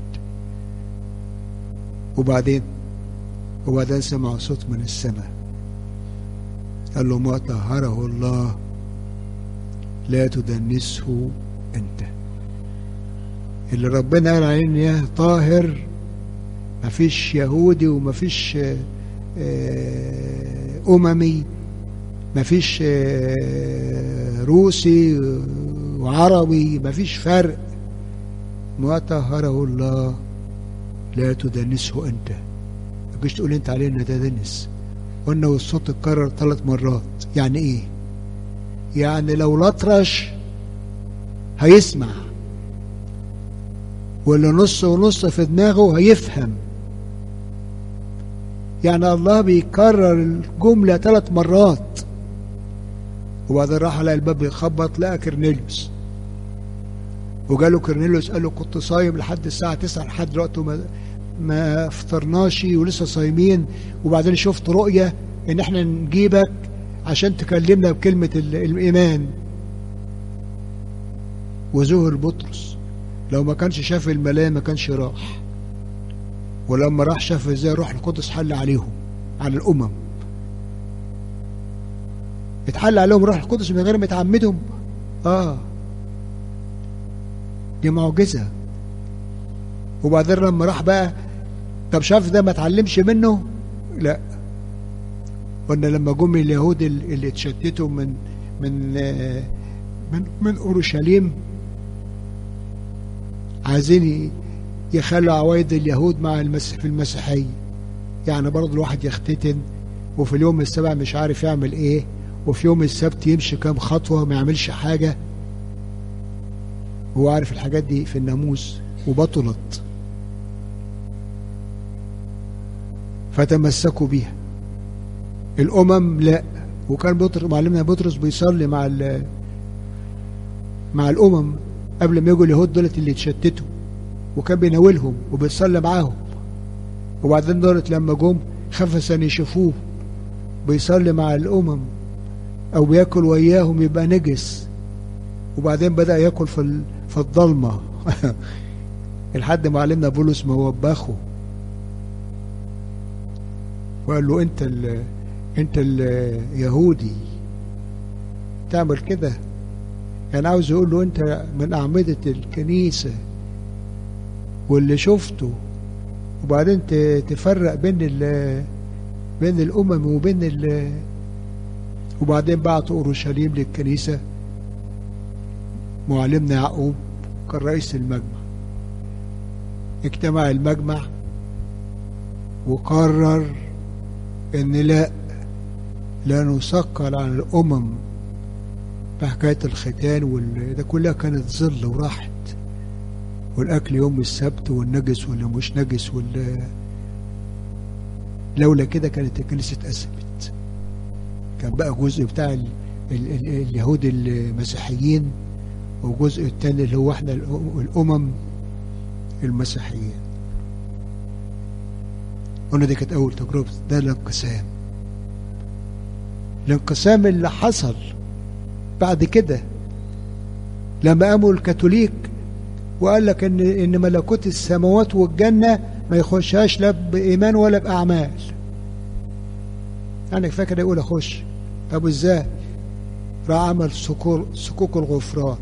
وبعدين سمع صوت من السماء قال له ما طهره الله لا تدنسه أنت. اللي ربنا قال عليه طاهر، مفيش يهودي ومفيش أممي، مفيش روسي وعربي، مفيش فرق. ما طهره الله لا تدنسه أنت. ما تجيش تقول أنت عليه إن ده دنس. قلنا والصوت اتكرر 3 مرات. يعني إيه؟ يعني لو لطرش هيسمع، ولا نص ونص في دماغه هيفهم. يعني الله بيكرر الجملة 3 مرات. وبعدين راح على الباب بيخبط لقى كرنيليوس، وجاله كرنيليوس قال له كنت صايم لحد الساعة 9 لحد دلوقتي ما فطرناش ولسه صايمين، وبعدين شفت رؤية ان احنا نجيبك عشان تكلمنا بكلمة الإيمان. وزهر بطرس، لو ما كانش شاف الملاك ما كانش راح. ولما راح شاف ازاي روح القدس حل عليهم على الأمم اتحل عليهم الروح القدس من غير ما يتعمدهم. دي معجزة. وبعدين لما راح بقى، طب شاف ده ما اتعلمش منه؟ لا. قلنا لما جم اليهود اللي اتشتتوا من اورشليم، عايزين يخلوا عوايد اليهود مع في المسيحية. يعني برضه الواحد يختتن، وفي اليوم السابع مش عارف يعمل ايه، وفي يوم السبت يمشي كام خطوة ما يعملش حاجة. هو عارف الحاجات دي في الناموس وبطلت، فتمسكوا بيها. الأمم لا. وكان معلمنا بطرس بيصلي مع الأمم قبل ما يجوا اليهود دولت اللي اتشتتوا، وكان بيناولهم وبيصلي معاهم. وبعدين دولت لما جم خفسا يشوفوه بيصلي مع الأمم أو بياكل وياهم يبقى نجس. وبعدين بدأ ياكل في الضلمة لحد ما علمنا بولس ما وبخه وقال له انت اليهودي تعمل كده. كان عاوز يقول له انت من أعمدة الكنيسة واللي شفته، وبعدين تفرق بين الأمم وبعدين بعتوا أورشليم للكنيسة. معلمنا يعقوب كان رئيس المجمع، اجتمع المجمع وقرر ان لا نثقل على الأمم بحكاية الختان ده كلها كانت ظل وراحت، والأكل يوم السبت والنجس واللي مش نجس لولا كده كانت الكنيسة اتأزمت. كان بقى جزء بتاع اليهود المسيحيين، والجزء الثاني اللي هو احنا الأمم المسيحيين. قلنا دي كانت أول تجربة. ده الانقسام اللي حصل بعد كده لما قاموا الكاثوليك وقال لك ان ملكوت السماوات والجنة ما يخشهاش لا بإيمان ولا بأعمال. يعني فاكر يقول اخش. طب ازاي؟ راح عمل صكوك الغفران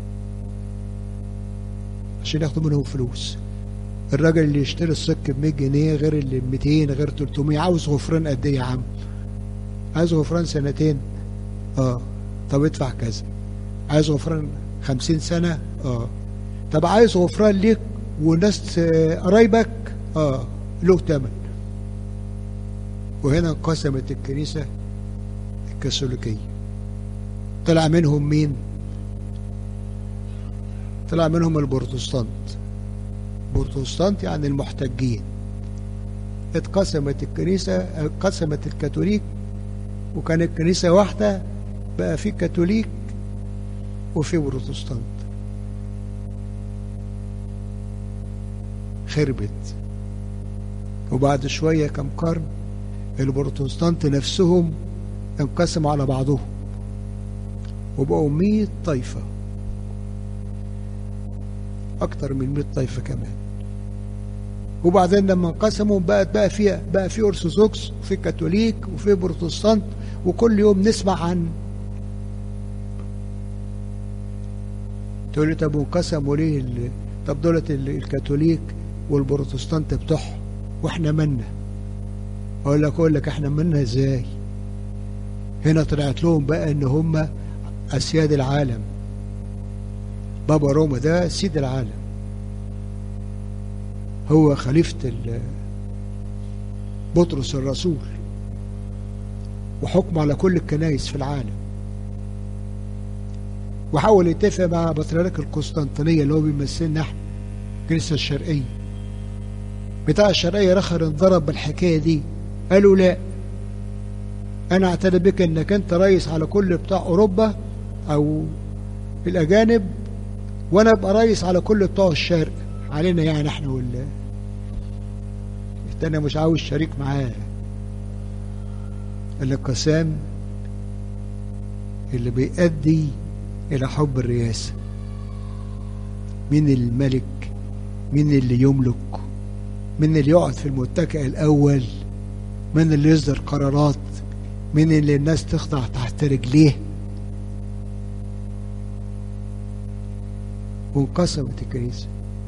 عشان ياخدوا منهم فلوس. الراجل اللي يشتري الصك ب100 جنيه غير اللي ب200 غير 300. عاوز غفران قد ايه يا عم؟ عايز غفران سنتين؟ طب ادفع كذا. عايز غفران 50 سنة؟ طب عايز غفران ليك وناس قرايبك؟ له ثمن. وهنا انقسمت الكنيسة الكاثوليكية. طلع منهم مين؟ طلع منهم البروتستانت. بروتستانت يعني المحتجين. اتقسمت الكنيسة، اتقسمت الكاثوليك، وكانت الكنيسة واحدة، بقى في كاثوليك وفي بروتستانت. خربت. وبعد شوية كم قرن البروتستانت نفسهم انقسموا على بعضهم وبقوا 100 طائفة، أكتر من 100 طائفة كمان. وبعدين لما انقسموا بقى في أرثوذكس وفي كاثوليك وفي بروتستانت، وكل يوم نسمع عن. تقول لي طب انقسموا ليه؟ طب دولت الكاثوليك والبروتستانت بتوعهم واحنا منا. اقول لك احنا منا ازاي؟ هنا طلعت لهم بقى ان هم اسياد العالم. بابا روما ده سيد العالم، هو خليفة بطرس الرسول، وحكم على كل الكنائس في العالم. وحاول يتفق مع بطريرك القسطنطينية اللي هو بيمثلنا احنا الكنيسة الشرقية. بتاع الشرقية رخر انضرب بالحكاية دي، قالوا لا، انا اعترف بك انك انت رئيس على كل بتاع اوروبا او الاجانب، وانا ابقى رئيس على كل بتوع الشرق علينا، يعني احنا التاني مش عاوز شريك معاه. الانقسام اللي بيؤدي الى حب الرئاسة. مين الملك؟ مين اللي يملك؟ مين اللي يقعد في المتكئ الاول؟ مين اللي يصدر قرارات؟ مين اللي الناس تخضع تحت رجليه. وانقسمت الكنيسة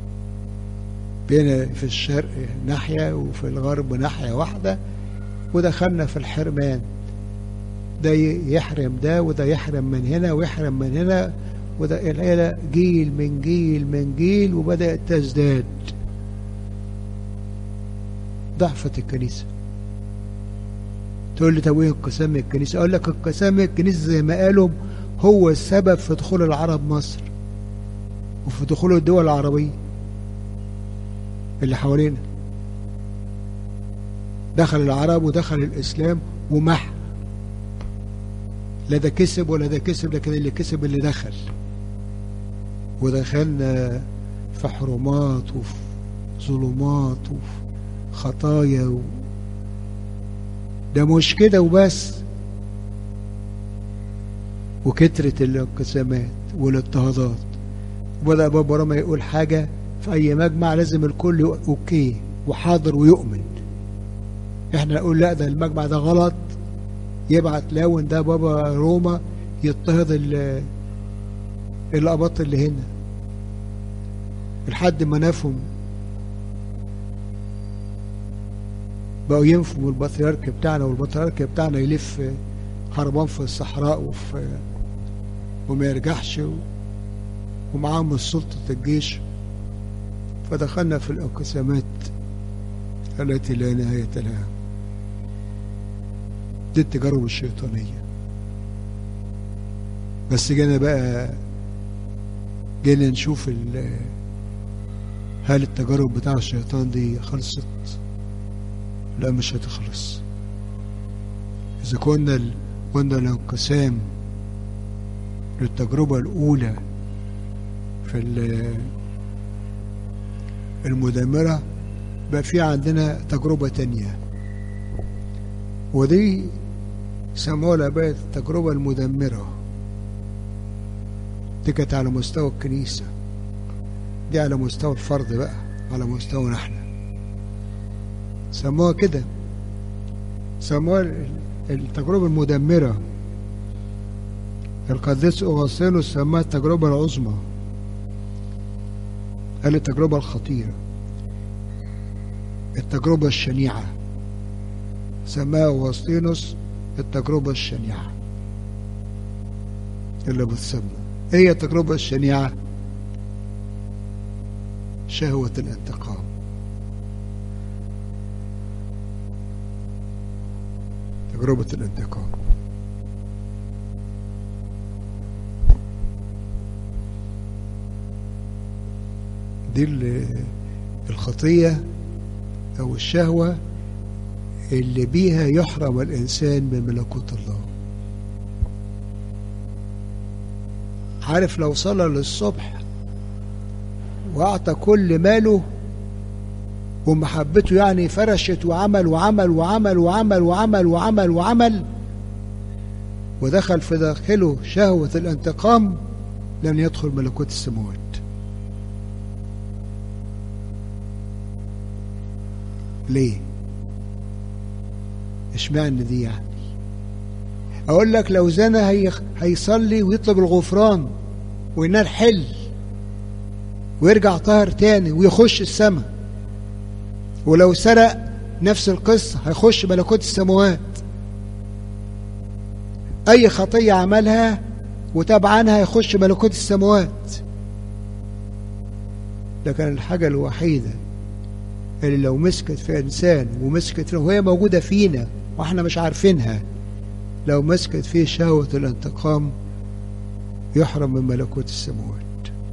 بين في الشرق ناحية وفي الغرب ناحية واحدة، ودخلنا في الحرمان، ده يحرم ده وده يحرم من هنا ويحرم من هنا، وده العيلة جيل من جيل من جيل، وبدأت تزداد. ضعفت الكنيسة. تقول لي طب ايه انقسام الكنيسة؟ اقول لك انقسام الكنيسة زي ما قالوا هو السبب في دخول العرب مصر وفي دخول الدول العربية اللي حوالينا. دخل العرب ودخل الإسلام ومح، لا ده كسب ولا ده كسب، لكن اللي كسب اللي دخل. ودخلنا في حرمات وفي ظلمات وفي خطايا ده مش كده وبس، وكترة الانقسامات والاضطهادات. وبدأ بابا رما يقول حاجة في أي مجمع لازم الكل أوكي وحاضر ويؤمن. احنا نقول لا ده المجمع ده غلط، يبعت لاون ده بابا روما يضطهد الأباط اللي هنا، لحد ما نفهم بقوا ينفوا البطريرك بتاعنا، والبطريرك بتاعنا يلف هربان في الصحراء وما يرجعش، ومعاهم سلطة الجيش. فدخلنا في الانقسامات التي لا نهاية لها. دي التجارب الشيطانية. بس جينا نشوف هل التجارب بتاع الشيطان دي خلصت؟ لا، مش هتخلص. إذا قلنا الانقسام للتجربة الأولى في المدمرة، بقى في عندنا تجربة تانية، ودي سموها بقى التجربة المدمرة. دي كانت على مستوى الكنيسة، دي على مستوى الفرد بقى، على مستوى احنا. سموها كده، سموها التجربة المدمرة. القديس أوغسطينوس سماها التجربة العظمى، قال التجربة الخطيرة، التجربة الشنيعة. سماها أوغسطينوس التجربة الشنيعة اللي بتسمى. هي التجربة الشنيعة شهوة الانتقام. تجربة الانتقام دي الخطية أو الشهوة اللي بيها يحرم الإنسان من ملكوت الله. عارف لو صلى للصبح وأعطى كل ماله ومحبته، يعني فرشت وعمل وعمل وعمل وعمل وعمل وعمل وعمل، ودخل في داخله شهوة الانتقام، لن يدخل ملكوت السماوات. ليه؟ اشمعنى دي يعني؟ اقول لك لو زنى هيصلي ويطلب الغفران وينال حل ويرجع طاهر تاني ويخش السماء. ولو سرق نفس القصة هيخش ملكوت السماوات. اي خطية عملها وتاب عنها هيخش ملكوت السماوات. لكن الحاجة الوحيدة اللي لو مسكت في إنسان ومسكت وهي موجودة فينا وإحنا مش عارفينها، لو مسكت فيه شهوة الانتقام يحرم من ملكوت السماوات.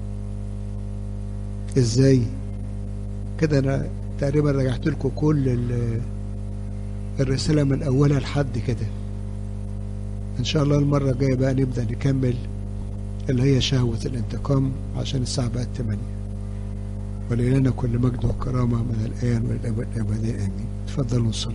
إزاي؟ كده أنا تقريبا رجعت لكم كل الرسالة من أولها لحد كده. إن شاء الله المرة الجاية بقى نبدأ نكمل اللي هي شهوة الانتقام، عشان الساعة بقت 8. ولإلهنا كل مجد وكرامة من الآن والأبد أبدا آمين. تفضلوا نصلي.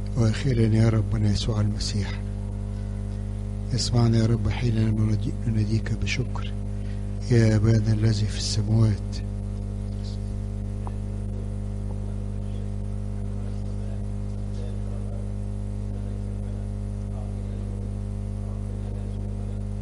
وأخيرا يا ربنا يسوع المسيح، اسمعنا يا رب حين نناديك بشكر. يا أبانا الذي في السماوات